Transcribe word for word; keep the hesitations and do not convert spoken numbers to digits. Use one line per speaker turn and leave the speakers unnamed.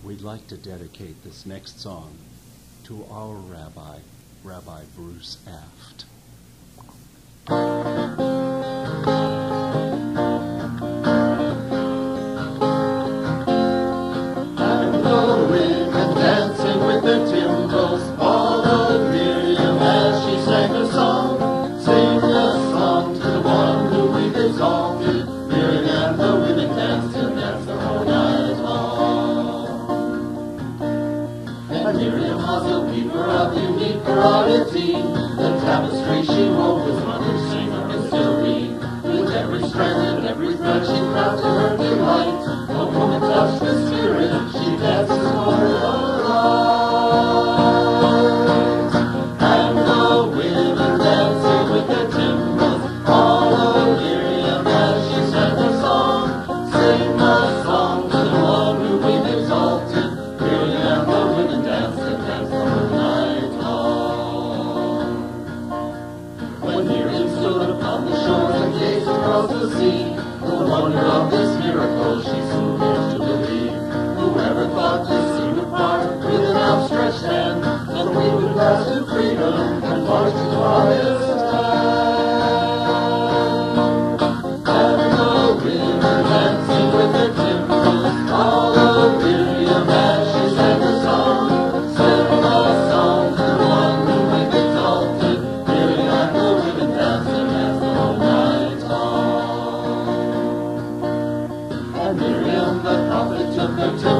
we'd like to dedicate this next song to our rabbi, Rabbi Bruce Aft.
And the women dancing with their timbrels followed Miriam as she sang her song. Sing a song to the one who we've exalted. Miriam and the women danced and danced the whole night long. And Miriam was a weaver of unique variety. The tapestry she wove was one who sang a mystery. With every strand and every thread she crafted her delight. A woman touched the spirit, she dances for her light. And the women dancing with their timbrels followed Miriam as she sang her song. Sing a song to the one who we've exalted. Miriam and the women danced and danced the whole night long. When Miriam stood upon the shores and gazed across the sea, the wonder of this miracle she soon came to believe. Whoever thought this sea would part with an outstretched hand, that we would pass to freedom and march to promised land. And the women dancing with their timbrels followed Miriam as she sang her song. Sing a song to the one who we've exalted. Miriam and the women danced and danced the whole night long. And Miriam the prophet took her to